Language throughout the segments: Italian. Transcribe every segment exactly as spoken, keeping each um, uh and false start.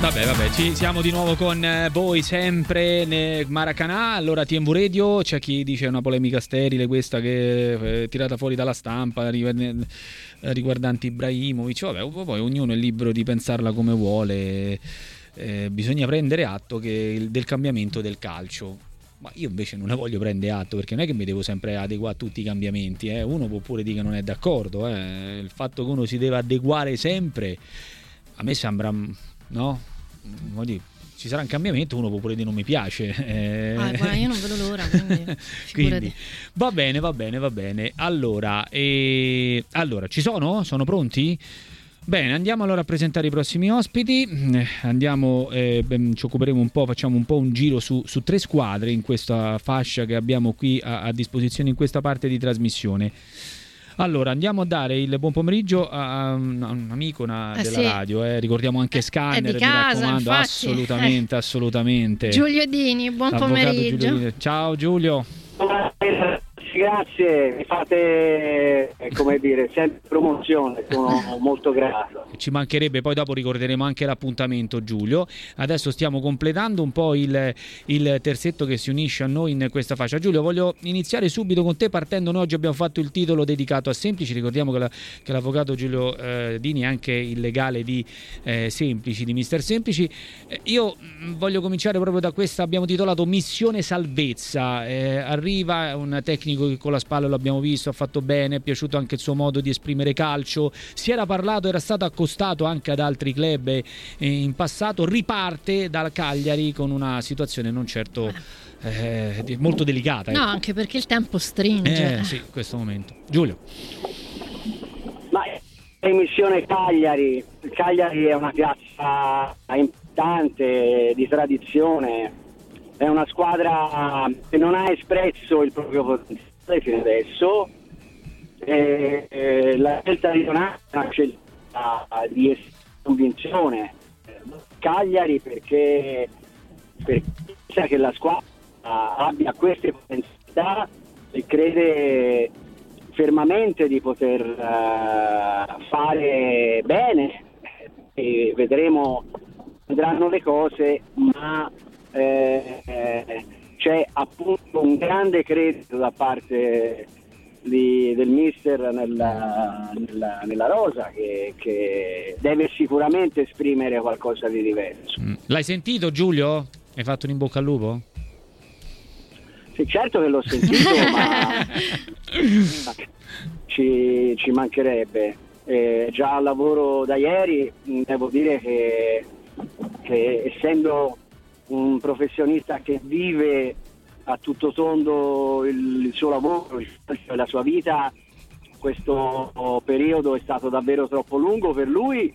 Vabbè, vabbè, ci siamo di nuovo con voi sempre nel Maracanã. Allora, T M V Radio, c'è chi dice una polemica sterile questa che è tirata fuori dalla stampa riguardante Ibrahimovic. Vabbè, poi ognuno è libero di pensarla come vuole. Eh, bisogna prendere atto che del cambiamento del calcio. Ma io invece non ne voglio prendere atto, perché non è che mi devo sempre adeguare a tutti i cambiamenti. Eh. Uno può pure dire che non è d'accordo. Eh. Il fatto che uno si deve adeguare sempre, a me sembra, no? Dire, ci sarà un cambiamento, uno può pure dire non mi piace. Eh. Ah, guarda, io non vedo l'ora, quindi, quindi va bene, va bene, va bene. Allora, eh, allora, ci sono? Sono pronti? Bene, andiamo allora a presentare i prossimi ospiti. Andiamo, eh, ci occuperemo un po', facciamo un po' un giro su, su tre squadre in questa fascia che abbiamo qui a, a disposizione in questa parte di trasmissione. Allora, andiamo a dare il buon pomeriggio a un, a un amico una, eh della sì. radio, eh. Ricordiamo anche Scanner, di casa, mi raccomando, infatti. assolutamente, assolutamente. Giulio Dini, buon Avvocato pomeriggio. Giulio Dini. Ciao Giulio. Grazie, mi fate, come dire, sempre promozione, sono molto grato. Ci mancherebbe, poi dopo ricorderemo anche l'appuntamento, Giulio. Adesso stiamo completando un po' il, il terzetto che si unisce a noi in questa fascia. Giulio, voglio iniziare subito con te partendo. Noi oggi abbiamo fatto il titolo dedicato a Semplici, ricordiamo che, la, che l'avvocato Giulio eh, Dini è anche il legale di eh, Semplici, di Mister Semplici. Eh, io mh, voglio cominciare proprio da questa, abbiamo titolato Missione Salvezza. Eh, arriva un tecnico che con la spalla lo abbiamo visto, ha fatto bene, è piaciuto anche il suo modo di esprimere calcio, si era parlato, era stato accostato anche ad altri club eh, in passato, riparte dal Cagliari con una situazione non certo eh, molto delicata. No, ecco. Anche perché il tempo stringe. Eh, sì, in questo momento. Giulio. Ma è missione Cagliari, il Cagliari è una piazza importante, di tradizione, è una squadra che non ha espresso il proprio potenziale fino adesso. E, e la scelta di Donato è una scelta di convinzione. Cagliari perché pensa che la squadra abbia queste potenzialità e crede fermamente di poter uh, fare bene, e vedremo, vedranno le cose, ma eh, eh, c'è appunto un grande credito da parte di, del mister nella, nella, nella rosa che, che deve sicuramente esprimere qualcosa di diverso. L'hai sentito, Giulio? Hai fatto un in bocca al lupo? Sì, certo che l'ho sentito, ma ci, ci mancherebbe. Eh, già al lavoro da ieri devo dire che, che essendo un professionista che vive a tutto tondo il, il suo lavoro, il, la sua vita, questo periodo è stato davvero troppo lungo per lui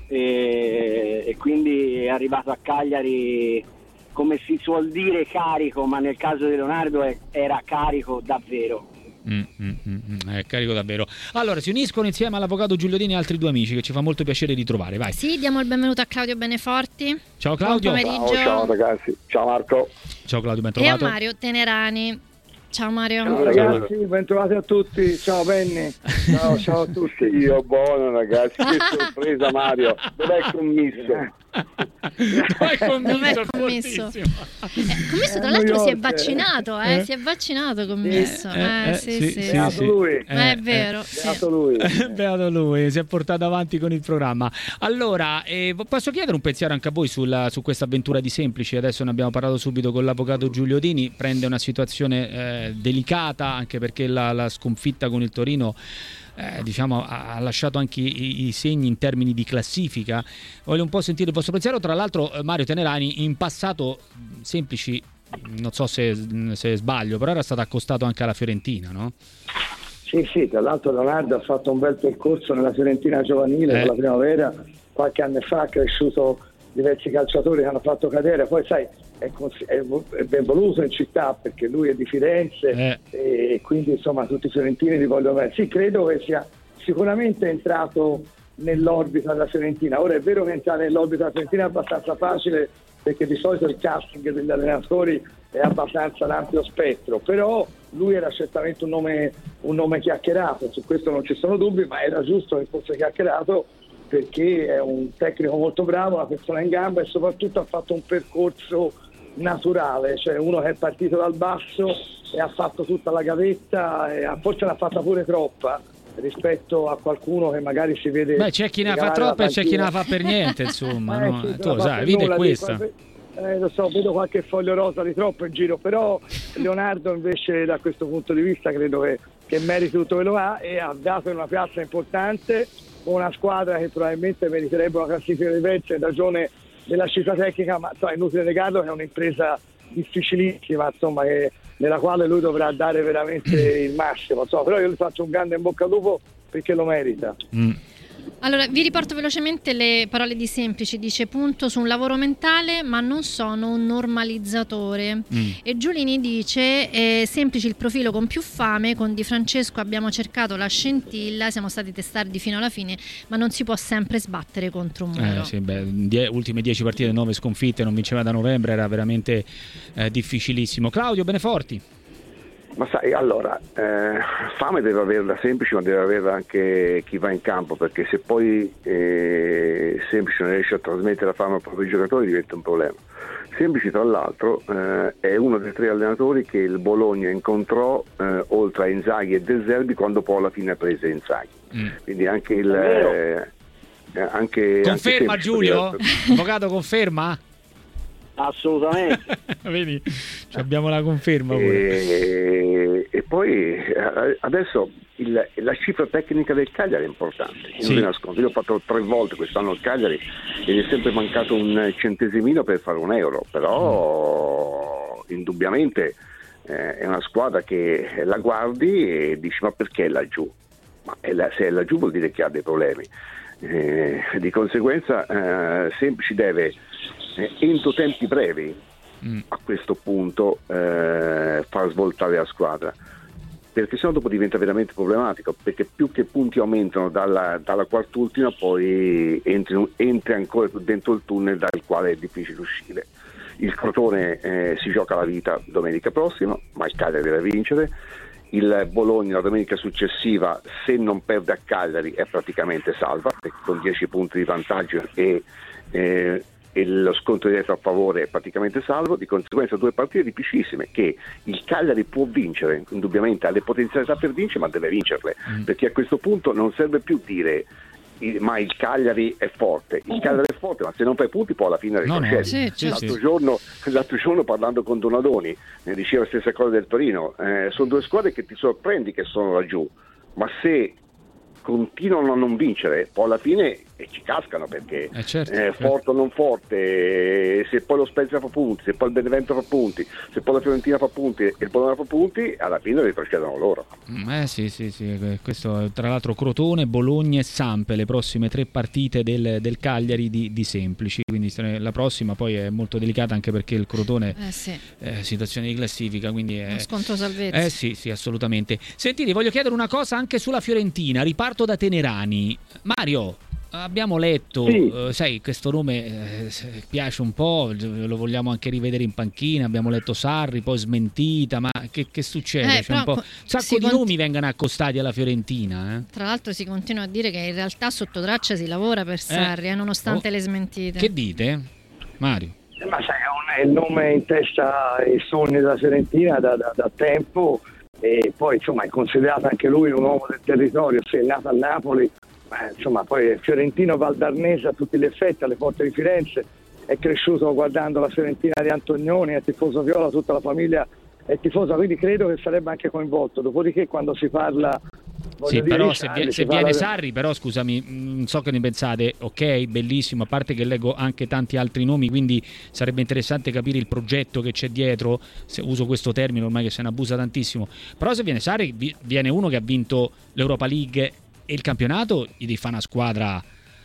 e, e quindi è arrivato a Cagliari, come si suol dire, carico, ma nel caso di Leonardo è, era carico davvero. Mm, mm, mm, è carico davvero. Allora si uniscono insieme all'avvocato Giulio Dini altri due amici che ci fa molto piacere ritrovare. Vai. Sì, diamo il benvenuto a Claudio Beneforti. Ciao Claudio. Buon pomeriggio. Ciao, ciao ragazzi, ciao Marco. Ciao Claudio, ben E trovato. a Mario Tenerani. Ciao Mario. Ciao ragazzi, bentrovati a tutti. Ciao Benny. Ciao, ciao a tutti. Io buono ragazzi, che sorpresa Mario. Dov'è il commisso? Dov'è Dov'è il commisso? Eh, commisso tra l'altro si è vaccinato, eh? Eh? Si è vaccinato commisso. Eh, Eh, eh, sì, sì, sì. sì, Beato sì. lui. Eh, È vero, eh. sì. Beato lui. Beato lui, si è portato avanti con il programma. Allora, eh, posso chiedere un pensiero anche a voi sulla, su questa avventura di Semplici? Adesso ne abbiamo parlato subito con l'avvocato Giulio Dini, prende una situazione eh, delicata, anche perché la, la sconfitta con il Torino Eh, diciamo ha, ha lasciato anche i, i segni in termini di classifica. Voglio un po' sentire il vostro pensiero. Tra l'altro eh, Mario Tenerani in passato Semplici, non so se, se sbaglio, però era stato accostato anche alla Fiorentina, no? Sì, sì, tra l'altro Leonardo ha fatto un bel percorso nella Fiorentina giovanile, Eh. con la primavera, qualche anno fa ha cresciuto diversi calciatori che hanno fatto cadere, poi sai è, cons- è, è ben voluto in città perché lui è di Firenze Eh. e quindi insomma tutti i fiorentini li vogliono bene. Sì, credo che sia sicuramente entrato nell'orbita della Fiorentina. Ora è vero che entrare nell'orbita della Fiorentina è abbastanza facile perché di solito il casting degli allenatori è abbastanza un ampio spettro, però lui era certamente un nome, un nome chiacchierato, su questo non ci sono dubbi, ma era giusto che fosse chiacchierato perché è un tecnico molto bravo, una persona in gamba e soprattutto ha fatto un percorso naturale, cioè uno che è partito dal basso e ha fatto tutta la gavetta e forse l'ha fatta pure troppa rispetto a qualcuno che magari si vede. Beh, c'è chi ne fa troppa e c'è chi ne fa per niente, insomma. eh, no? sì, Tu lo sai, la vita nulla, è questa. Dico, eh, lo so, vedo qualche foglio rosa di troppo in giro, però Leonardo invece da questo punto di vista credo che, che meriti tutto quello che ha e ha dato in una piazza importante una squadra che probabilmente meriterebbe una classifica diversa in ragione della cifra tecnica, ma so, è inutile negarlo che è un'impresa difficilissima, insomma, che, nella quale lui dovrà dare veramente il massimo, so, però io gli faccio un grande in bocca al lupo perché lo merita. Mm. Allora, vi riporto velocemente le parole di Semplici. Dice: punto su un lavoro mentale, ma non sono un normalizzatore. Mm. E Giulini dice: eh, Semplici il profilo con più fame, con Di Francesco abbiamo cercato la scintilla, siamo stati testardi fino alla fine, ma non si può sempre sbattere contro un muro. Eh, sì, beh, die- ultime dieci partite, nove sconfitte, non vinceva da novembre, era veramente eh, difficilissimo. Claudio Beneforti. Ma sai, allora, eh, fame deve averla Semplici, ma deve averla anche chi va in campo, perché se poi eh, Semplici non riesce a trasmettere la fame ai propri giocatori diventa un problema. Semplici, tra l'altro, eh, è uno dei tre allenatori che il Bologna incontrò eh, oltre a Inzaghi e De Zerbi quando poi alla fine prese Inzaghi. Mm. Quindi anche il... Eh, anche, conferma anche Giulio? Avvocato, conferma? Assolutamente. Vedi, abbiamo la conferma pure. E, e poi adesso il, la cifra tecnica del Cagliari è importante. Io, sì. Io ho fatto tre volte quest'anno il Cagliari ed è sempre mancato un centesimino per fare un euro, però mm. indubbiamente eh, è una squadra che la guardi e dici: ma perché è laggiù? Ma è la, se è laggiù vuol dire che ha dei problemi. Eh, di conseguenza eh, Semplici deve eh, entro tempi brevi mm. a questo punto eh, far svoltare la squadra, perché sennò dopo diventa veramente problematico, perché più che punti aumentano dalla, dalla quart'ultima poi entri, entri ancora più dentro il tunnel dal quale è difficile uscire. Il Crotone eh, si gioca la vita domenica prossima, ma il Cagliari deve vincere. Il Bologna la domenica successiva, se non perde a Cagliari, è praticamente salva, perché con dieci punti di vantaggio e, eh, e lo scontro diretto a favore è praticamente salvo. Di conseguenza due partite difficilissime che il Cagliari può vincere, indubbiamente ha le potenzialità per vincere, ma deve vincerle, mm. perché a questo punto non serve più dire ma il Cagliari è forte, il Cagliari è forte, ma se non fai punti poi alla fine no, no, sì, sì, l'altro, sì. giorno, l'altro giorno parlando con Donadoni ne diceva la stessa cosa del Torino, eh, sono due squadre che ti sorprendi che sono laggiù, ma se continuano a non vincere poi alla fine e ci cascano, perché eh certo, eh, certo. forte o non forte, se poi lo Spezia fa punti, se poi il Benevento fa punti, se poi la Fiorentina fa punti e il Bologna fa punti, alla fine retrocedono loro. Eh sì, sì, sì, questo tra l'altro Crotone, Bologna e Samp, le prossime tre partite del, del Cagliari di, di Semplici, quindi la prossima poi è molto delicata anche perché il Crotone eh sì. è situazione di classifica, quindi è... uno scontro salvezza. Eh sì, sì, assolutamente. Sentite, voglio chiedere una cosa anche sulla Fiorentina, riparto da Tenerani. Mario, abbiamo letto, sì. eh, sai, questo nome eh, piace un po', lo vogliamo anche rivedere in panchina, abbiamo letto Sarri, poi smentita, ma che, che succede? Eh, C'è un po'... un sacco di cont- nomi vengono accostati alla Fiorentina. Eh? Tra l'altro si continua a dire che in realtà sotto traccia si lavora per Sarri, eh, eh, nonostante oh. le smentite. Che dite, Mario? Ma sai, è un nome in testa ai sogni della Fiorentina da, da, da tempo, e poi insomma è considerato anche lui un uomo del territorio, se è nato a Napoli, ma insomma poi è fiorentino valdarnese a tutti gli effetti, alle porte di Firenze, è cresciuto guardando la Fiorentina di Antonioni, è tifoso viola, tutta la famiglia è tifosa, quindi credo che sarebbe anche coinvolto. Dopodiché quando si parla... Sì, però dire, se, Sarri, viene, se parla... viene Sarri, però scusami, non so che ne pensate, ok, bellissimo, a parte che leggo anche tanti altri nomi, quindi sarebbe interessante capire il progetto che c'è dietro, se uso questo termine ormai che se ne abusa tantissimo, però se viene Sarri, viene uno che ha vinto l'Europa League e il campionato, gli devi fare una squadra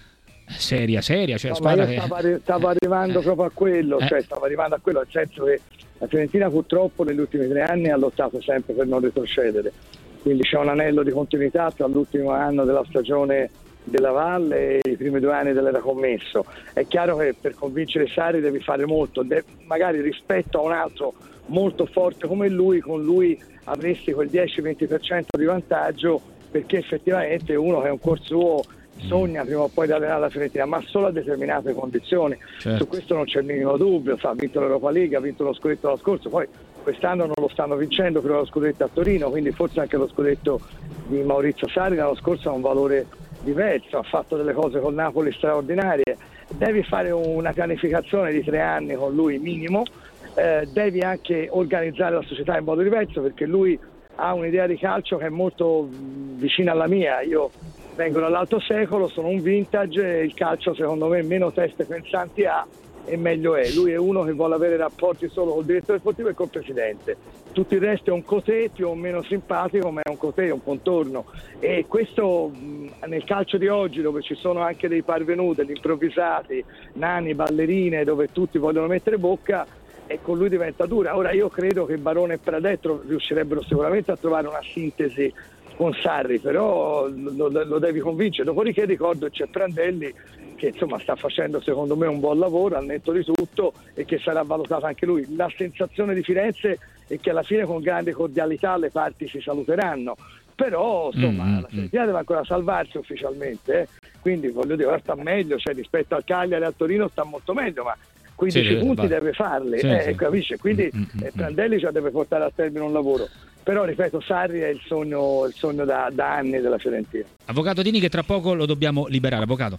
seria, seria, cioè no, squadra ma io che... stavo, stavo arrivando eh, proprio a quello, eh. cioè stavo arrivando a quello, nel senso che la Fiorentina purtroppo negli ultimi tre anni ha lottato sempre per non retrocedere, quindi c'è un anello di continuità tra l'ultimo anno della stagione della Valle e i primi due anni dell'era commesso. È chiaro che per convincere Sarri devi fare molto, de- magari rispetto a un altro molto forte come lui, con lui avresti quel dieci venti per cento di vantaggio, perché effettivamente uno che è un cuor suo sogna prima o poi di allenare la Fiorentina, ma solo a determinate condizioni. Certo. Su questo non c'è il minimo dubbio. Ha vinto l'Europa League, ha vinto lo scudetto l'anno scorso, poi quest'anno non lo stanno vincendo per lo scudetto a Torino, quindi forse anche lo scudetto di Maurizio Sarri l'anno scorso ha un valore diverso, ha fatto delle cose con Napoli straordinarie. Devi fare una pianificazione di tre anni con lui minimo, eh, devi anche organizzare la società in modo diverso, perché lui ha un'idea di calcio che è molto vicina alla mia. Io vengo dall'alto secolo, sono un vintage e il calcio secondo me meno teste pensanti ha e meglio è. Lui è uno che vuole avere rapporti solo col direttore sportivo e col presidente. Tutto il resto è un cotè più o meno simpatico, ma è un cotè, è un contorno. E questo nel calcio di oggi, dove ci sono anche dei parvenuti, degli improvvisati, nani, ballerine, dove tutti vogliono mettere bocca, e con lui diventa dura. Ora io credo che Barone e Pradetto riuscirebbero sicuramente a trovare una sintesi con Sarri, però lo, lo devi convincere. Dopodiché ricordo che c'è Prandelli che insomma sta facendo secondo me un buon lavoro al netto di tutto e che sarà valutato anche lui. La sensazione di Firenze è che alla fine con grande cordialità le parti si saluteranno, però insomma mm-hmm. la Fiorentina deve ancora salvarsi ufficialmente, eh? Quindi voglio dire, ora sta meglio, cioè rispetto al Cagliari e al Torino sta molto meglio, ma quindici sì, punti deve, deve farli, sì, eh, sì. Capisce? Quindi mm-hmm. eh, Prandelli cioè, deve portare a termine un lavoro. Però ripeto, Sarri è il sogno, il sogno da, da anni della Fiorentina. Avvocato Dini, che tra poco lo dobbiamo liberare. Avvocato.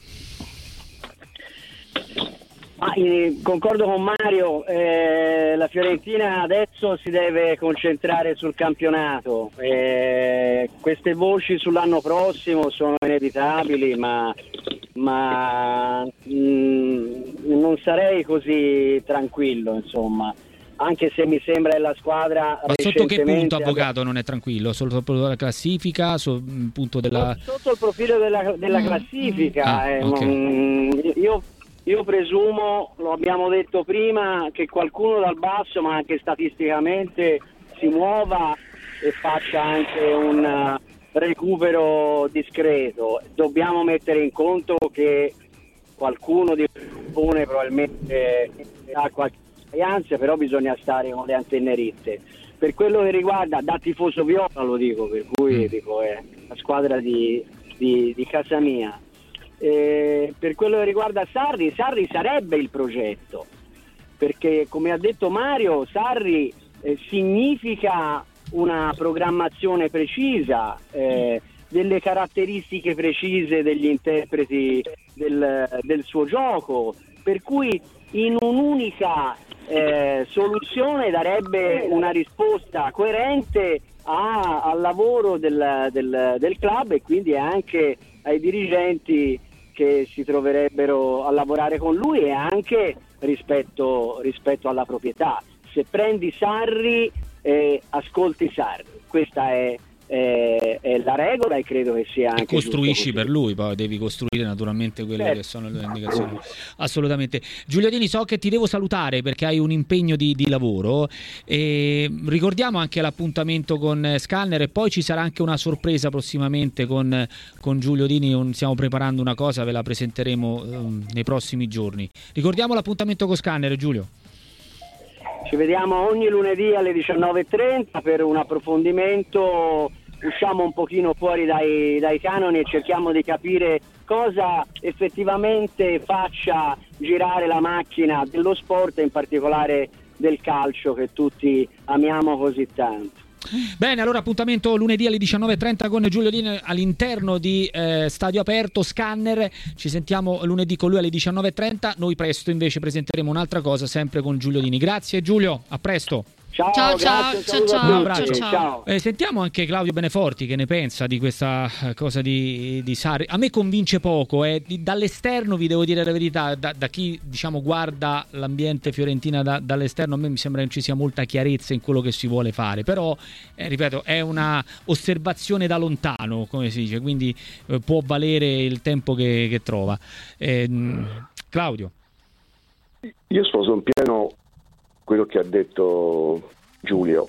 Ah, eh, concordo con Mario, eh, la Fiorentina adesso si deve concentrare sul campionato. Eh, queste voci sull'anno prossimo sono inevitabili, ma, ma mh, non sarei così tranquillo, insomma. Anche se mi sembra che la squadra. Ma sotto che punto, avvocato, non è tranquillo? Sotto la classifica, sul punto della. Sotto il profilo della, della classifica. Ah, eh, okay. non, io, io presumo, lo abbiamo detto prima, che qualcuno dal basso, ma anche statisticamente, si muova e faccia anche un recupero discreto. Dobbiamo mettere in conto che qualcuno di Pune probabilmente ha qualche ansia, però bisogna stare con le antenne ritte. Per quello che riguarda, da tifoso viola lo dico, per cui dico è la squadra di, di, di casa mia. E per quello che riguarda Sarri, Sarri sarebbe il progetto, perché come ha detto Mario, Sarri eh, significa una programmazione precisa, eh, delle caratteristiche precise degli interpreti del, del suo gioco, per cui in un'unica eh, soluzione darebbe una risposta coerente a, al lavoro del, del, del club e quindi anche ai dirigenti che si troverebbero a lavorare con lui e anche rispetto, rispetto alla proprietà. Se prendi Sarri, eh, ascolti Sarri. Questa è È, è la regola e credo che sia anche e costruisci per lui, poi devi costruire naturalmente quelle certo. che sono le indicazioni. Assolutamente. Giulio Dini, so che ti devo salutare perché hai un impegno di, di lavoro e ricordiamo anche l'appuntamento con Scanner e poi ci sarà anche una sorpresa prossimamente con, con Giulio Dini. Stiamo preparando una cosa, ve la presenteremo um, nei prossimi giorni. Ricordiamo l'appuntamento con Scanner, Giulio. Ci vediamo ogni lunedì alle diciannove e trenta per un approfondimento. Usciamo un pochino fuori dai, dai canoni e cerchiamo di capire cosa effettivamente faccia girare la macchina dello sport e in particolare del calcio che tutti amiamo così tanto. Bene, allora appuntamento lunedì alle diciannove e trenta con Giulio Dini all'interno di eh, Stadio Aperto, Scanner. Ci sentiamo lunedì con lui alle diciannove e trenta. Noi presto invece presenteremo un'altra cosa sempre con Giulio Dini. Grazie Giulio, a presto. Ciao, ciao, grazie, ciao, ciao, un abbraccio. ciao, ciao. Eh, sentiamo anche Claudio Beneforti che ne pensa di questa cosa di, di Sarri. A me convince poco, eh. Dall'esterno vi devo dire la verità, da, da chi diciamo guarda l'ambiente fiorentina da, dall'esterno, a me mi sembra che non ci sia molta chiarezza in quello che si vuole fare, però eh, ripeto, è una osservazione da lontano, come si dice, quindi eh, può valere il tempo che, che trova. Eh, Claudio. Io sposo in pieno quello che ha detto Giulio.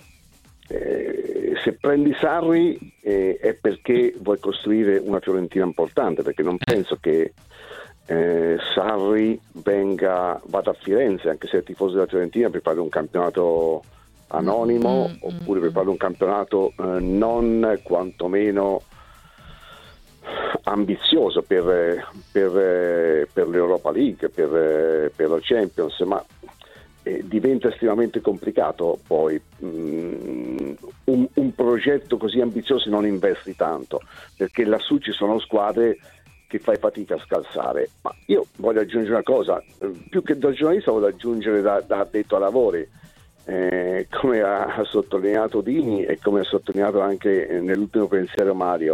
Eh, se prendi Sarri eh, è perché vuoi costruire una Fiorentina importante, perché non penso che eh, Sarri venga vada a Firenze, anche se è tifoso della Fiorentina, per fare un campionato anonimo mm, oppure mm, per fare un campionato eh, non quantomeno ambizioso per, per, per l'Europa League, per, per la Champions, ma eh, diventa estremamente complicato poi mh, un, un progetto così ambizioso non investi tanto, perché lassù ci sono squadre che fai fatica a scalzare. Ma io voglio aggiungere una cosa, più che da giornalista voglio aggiungere da, da addetto ai lavori, eh, come ha, ha sottolineato Dini e come ha sottolineato anche nell'ultimo pensiero Mario.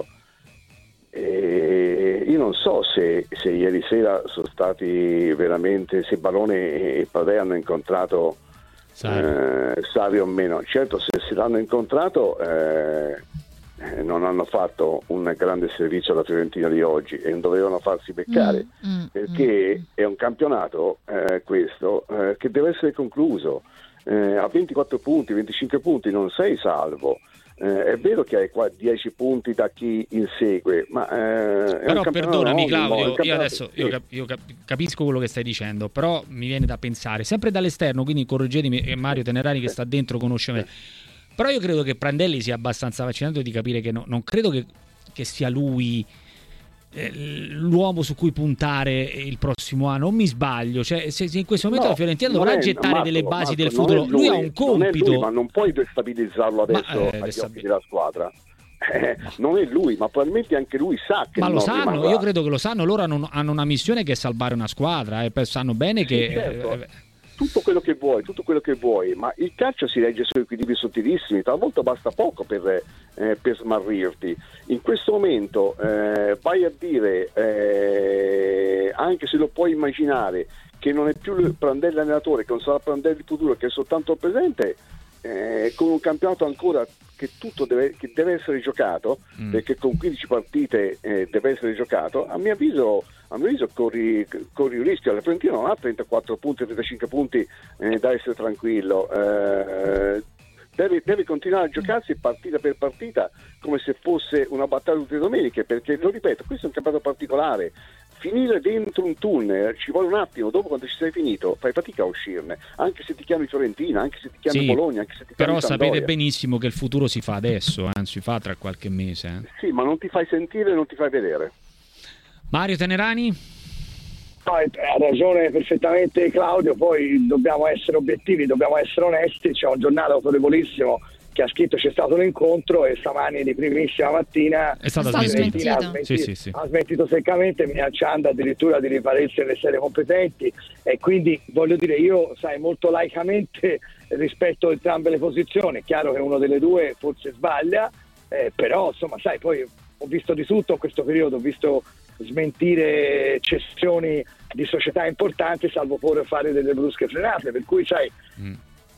Eh, io non so se, se ieri sera sono stati veramente, se Barone e Padre hanno incontrato eh, Sarri o meno. Certo, se se l'hanno incontrato eh, non hanno fatto un grande servizio alla Fiorentina di oggi e non dovevano farsi beccare, mm, mm, perché mm. è un campionato eh, questo eh, che deve essere concluso. Eh, a ventiquattro punti, venticinque punti non sei salvo. Eh, è vero che hai qua dieci punti da chi insegue, ma eh, però perdonami Claudio, io adesso sì. io, cap- io cap- capisco quello che stai dicendo, però mi viene da pensare sempre dall'esterno, quindi correggetemi, e Mario Tenerani che sta dentro conosce me, però io credo che Prandelli sia abbastanza vaccinato di capire che no, non credo che, che sia lui eh, l'uomo su cui puntare il prossimo anno, non mi sbaglio, cioè se, se in questo momento no, la Fiorentina dovrà è, gettare Marco, delle basi Marco, del futuro, lui, lui ha un compito, non è lui, ma non puoi destabilizzarlo adesso ma, eh, agli destabil- occhi della squadra. Eh, non è lui, ma probabilmente anche lui sa che ma lo non sanno, rimarrà. Io credo che lo sanno, loro hanno, hanno una missione che è salvare una squadra e eh, sanno bene sì, che certo. eh, tutto quello che vuoi, tutto quello che vuoi, ma il calcio si regge su equilibri sottilissimi, talvolta basta poco per, eh, per smarrirti. In questo momento eh, vai a dire, eh, anche se lo puoi immaginare, che non è più il Prandelli allenatore, che non sarà Prandelli il futuro, che è soltanto il presente, eh, con un campionato ancora che tutto deve, che deve essere giocato, mm. perché con quindici partite eh, deve essere giocato, a mio avviso a mio avviso corri, corri un rischio. La Fiorentina non ha trentaquattro punti, trentacinque punti eh, da essere tranquillo, eh, deve, deve continuare a giocarsi partita per partita come se fosse una battaglia tutte le domeniche, perché lo ripeto, questo è un campionato particolare. Finire dentro un tunnel ci vuole un attimo, dopo quando ci sei finito fai fatica a uscirne, anche se ti chiami Fiorentina, anche se ti chiami sì, Bologna, anche se ti chiami però Sampdoria. sapete benissimo che il futuro si fa adesso, eh, si fa tra qualche mese. Eh. Sì, ma non ti fai sentire e non ti fai vedere. Mario Tenerani? No, ha ragione perfettamente Claudio, poi dobbiamo essere obiettivi, dobbiamo essere onesti. C'è un giornale autorevolissimo che ha scritto c'è stato un incontro e stamani di primissima mattina è stato smentito. Ha smentito, sì, sì, sì. ha smentito seccamente, minacciando addirittura di ripararsi nelle serie competenti, e quindi voglio dire, io sai molto laicamente rispetto a entrambe le posizioni. È chiaro che uno delle due forse sbaglia, eh, però insomma sai, poi ho visto di tutto in questo periodo, ho visto smentire cessioni di società importanti, salvo pure fare delle brusche frenate, per cui sai mm.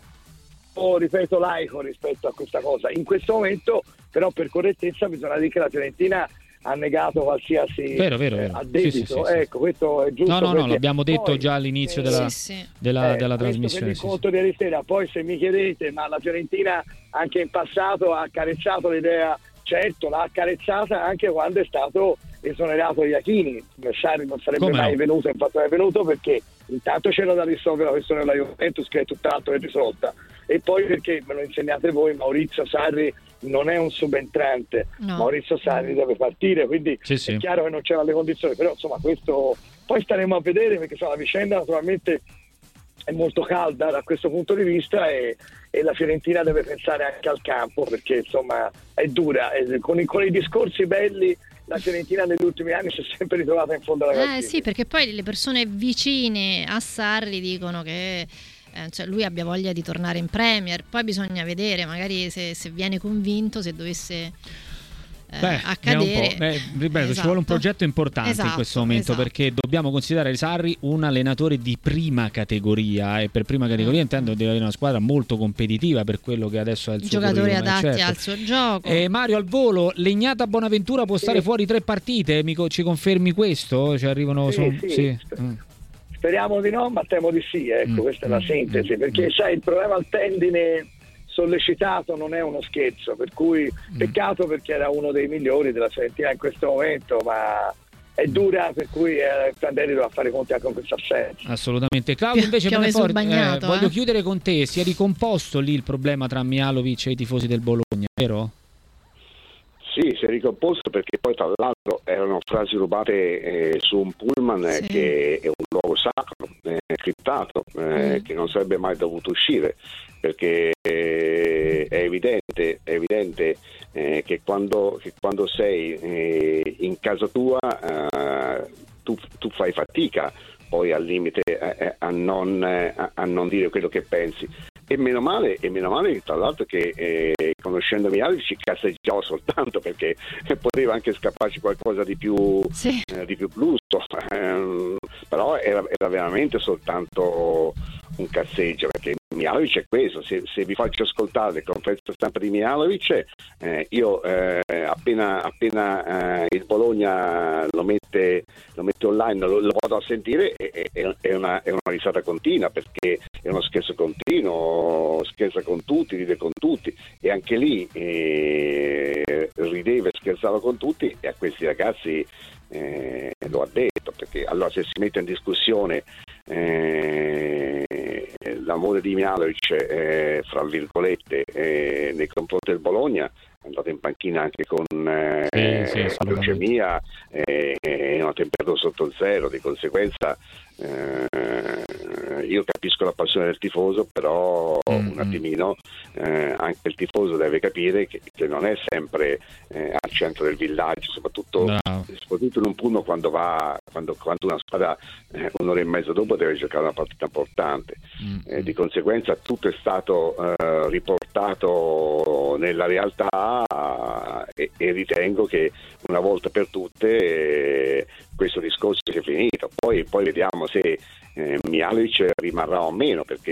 oh, ripeto laico rispetto a questa cosa. In questo momento però per correttezza bisogna dire che la Fiorentina ha negato qualsiasi vero, vero, eh, vero. addebito, sì, sì, sì, ecco sì. Questo è giusto. No, no, no, perché l'abbiamo detto poi, già all'inizio eh, della, sì, sì. della, eh, della questo trasmissione. per l'incontro sì, sì. di ieri sera. Poi se mi chiedete, ma la Fiorentina anche in passato ha accarezzato l'idea, certo l'ha accarezzata anche quando è stato esonerato Iachini. Sarri non sarebbe Come mai no? venuto, infatti non è venuto perché intanto c'era da risolvere la questione della Juventus, che è tutt'altro che risolta, e poi perché me lo insegnate voi, Maurizio Sarri non è un subentrante, no. Maurizio Sarri deve partire, quindi sì, sì. è chiaro che non c'erano le condizioni, però insomma questo poi staremo a vedere, perché insomma, la vicenda naturalmente è molto calda da questo punto di vista, e, e la Fiorentina deve pensare anche al campo, perché insomma è dura, e con, i, con i discorsi belli la Fiorentina negli ultimi anni si è sempre ritrovata in fondo alla classifica. Eh sì, perché poi le persone vicine a Sarri dicono che eh, cioè lui abbia voglia di tornare in Premier, poi bisogna vedere magari se, se viene convinto, se dovesse eh, Beh, accadere. Beh, ripeto, esatto. ci vuole un progetto importante esatto, in questo momento, esatto. perché dobbiamo considerare Sarri un allenatore di prima categoria, e per prima categoria mm. intendo deve avere una squadra molto competitiva per quello che adesso è il suo giocatori adatti certo. al suo gioco. Eh, Mario, al volo, Legnata Bonaventura può stare sì. fuori tre partite, mi, ci confermi questo? Ci arrivano sì, son... sì. sì. Mm. Speriamo di no, ma temo di sì, ecco, mm. questa è la sintesi, mm. perché sai, il problema al tendine sollecitato non è uno scherzo, per cui peccato, perché era uno dei migliori della Fiorentina in questo momento, ma è dura, per cui eh, Prandelli dovrà fare conti anche con questa assenza. Assolutamente. Claudio, invece Piove sul bagnato, eh, voglio eh. chiudere con te. Si è ricomposto lì il problema tra Mihajlovic e i tifosi del Bologna, vero? Sì, si è ricomposto perché poi tra l'altro erano frasi rubate eh, su un pullman sì. che è un luogo sacro, eh, criptato, eh, mm. che non sarebbe mai dovuto uscire, perché eh, è evidente, è evidente eh, che, quando, che quando sei eh, in casa tua eh, tu, tu fai fatica poi al limite eh, a, non, eh, a non dire quello che pensi. E meno male, e meno male tra l'altro che eh, conoscendo Mihajlović ci casseggiava soltanto, perché poteva anche scapparci qualcosa di più, sì. eh, di più brutto, eh, però era, era veramente soltanto un casseggio, perché Mihajlović è questo. Se, se vi faccio ascoltare le conferenze stampa di Mihajlović, eh, io eh, appena, appena eh, il Bologna lo mette, lo mette online, lo, lo vado a sentire, è, è, è, una, è una risata continua, perché è uno scherzo continuo, scherza con tutti, ride con tutti, e anche lì eh, rideva e scherzava con tutti, e a questi ragazzi eh, lo ha detto, perché allora se si mette in discussione eh, l'amore di Mihajlović eh, fra virgolette eh, nei confronti del Bologna, è andato in panchina anche con eh, sì, sì, la leucemia e eh, una temperatura sotto zero, di conseguenza eh, io capisco la passione del tifoso, però mm-hmm. un attimino eh, anche il tifoso deve capire che, che non è sempre eh, al centro del villaggio, soprattutto, no. soprattutto in un punto quando va quando, quando una squadra eh, un'ora e mezza dopo deve giocare una partita importante. Mm-hmm. Eh, di conseguenza tutto è stato eh, riportato nella realtà e, e ritengo che una volta per tutte eh, questo discorso sia finito. Poi, poi vediamo se eh, Mihajlović rimarrà o meno, perché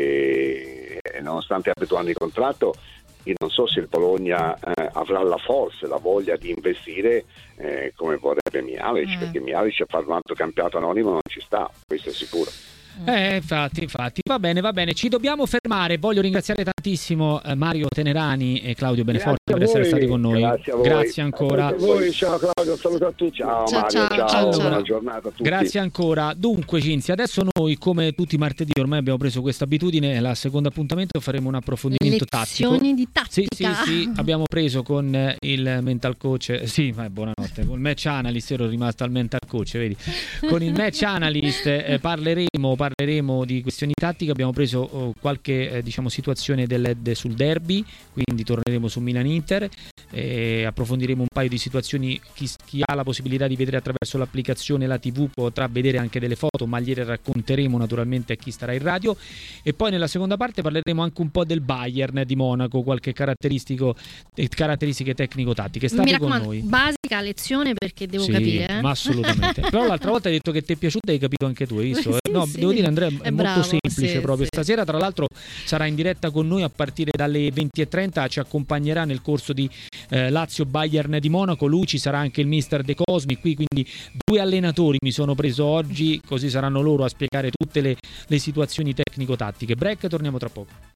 eh, nonostante abbia due anni di contratto, io non so se il Bologna eh, avrà la forza e la voglia di investire eh, come vorrebbe Mihajlović, mm. perché Mihajlović a fare un altro campionato anonimo non ci sta, questo è sicuro. Eh, infatti, infatti, va bene, va bene, ci dobbiamo fermare. Voglio ringraziare tantissimo eh, Mario Tenerani e Claudio Beneforte per essere stati con noi. Grazie, a voi. Grazie ancora. Grazie a voi, ciao Claudio, un saluto a tutti. Ciao, ciao Mario, ciao, ciao, ciao. ciao. Buona giornata a tutti. Grazie ancora. Dunque, Cinzia, adesso noi, come tutti i martedì, ormai abbiamo preso questa abitudine, la secondo appuntamento faremo un approfondimento tattico. Lezioni di tattica. Sì, sì, sì, abbiamo preso con il mental coach, sì, ma buonanotte, con il match analyst, ero rimasto al mental coach, vedi? Con il match analyst eh, parleremo, parleremo di questioni tattiche. Abbiamo preso oh, qualche eh, diciamo situazione del, de, sul derby, quindi torneremo su Milan-Inter, e approfondiremo un paio di situazioni. Chi, chi ha la possibilità di vedere attraverso l'applicazione la tivù potrà vedere anche delle foto, ma gliele racconteremo naturalmente a chi starà in radio. E poi nella seconda parte parleremo anche un po' del Bayern di Monaco, qualche caratteristico eh, caratteristiche tecnico-tattiche. State Mi raccomando, con noi. Basica lezione, perché devo sì, capire eh? Ma assolutamente. Però l'altra volta hai detto che ti è piaciuta e hai capito anche tu, hai visto? Sì, no, sì. Devo dire, Andrea, è, è molto bravo, semplice sì, proprio. sì. Stasera tra l'altro sarà in diretta con noi a partire dalle venti e trenta, ci accompagnerà nel corso di eh, Lazio Bayern di Monaco. Lui ci sarà anche il mister De Cosmi qui, quindi due allenatori mi sono preso oggi, così saranno loro a spiegare tutte le, le situazioni tecnico-tattiche. Break, torniamo tra poco.